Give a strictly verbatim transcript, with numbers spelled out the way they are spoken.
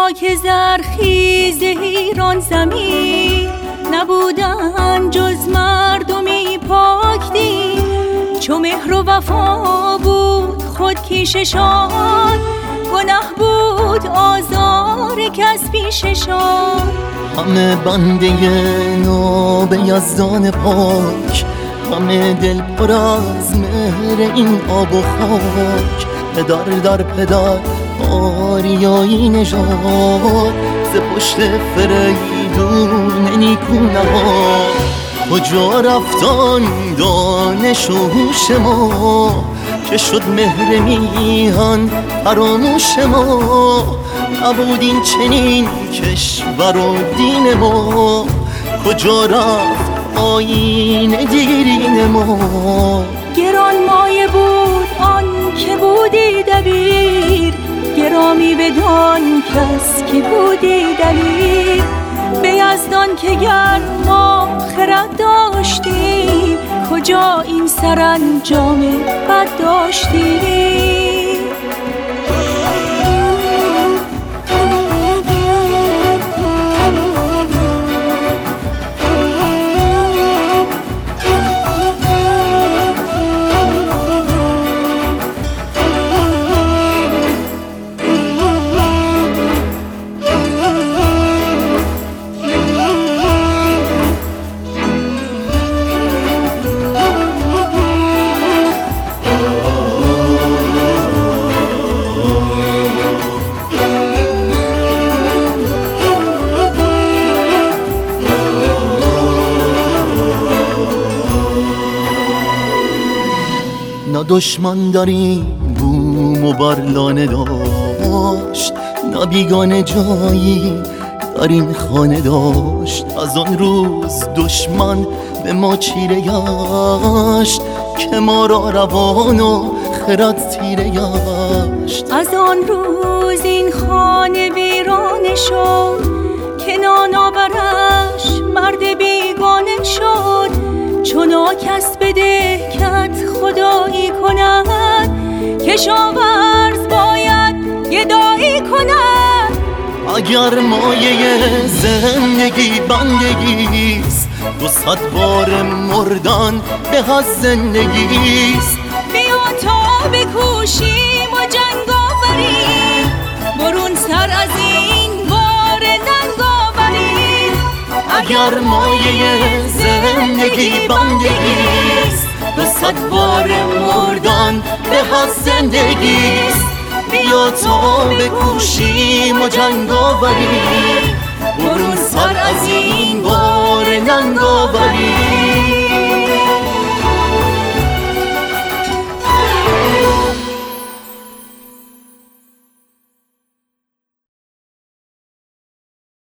خاک زرخیز ایران زمین نبودن جز مردمی پاک دین. چو مهر و وفا بود خود کیششان، گناه بود آزار کس پیششان. همه بنده ناب یزدان پاک، همه دل پر از مهر این آب و خاک. پدر در پدر آریایی نژاد، ز پشت فریدون نیکو نهاد. کجا رفتن دانش و هوش ما، که شد مهر میهن فراموش ما. نبود این چنین کشور و دین ما، کجا رفت آیین دیرین ما. گران مایه بود آن که بودی دبیر، گرامی بدان کس که بودی دلیر. به یزدان که گر ما خرد داشتیم، کجا این سرانجام برداشتیم. نه دشمن در این بوم و برلانه داشت، نه بیگانه جایی در این خانه داشت. از آن روز دشمن به ما چیره گشت، که ما را روان و خرد تیره گشت. از آن روز این خانه ویرانه شد، که نانآورش مرد بیگانه شد. چون کس به دهکت خدایی کند، کشاورز باید گدایی کند. اگر مایه زندگی بندگیست، دو صد بار مردن به از زندگیست. بیا تا بکوشیم و جنگ آوریم، برون سر از این بار ننگ آوریم. اگر مایه زندگی بندگیست، دو صد بار مردن به از زندگیست. بیا تا بکوشیم و جنگ آوریم، برون سر از این بار ننگ آوریم.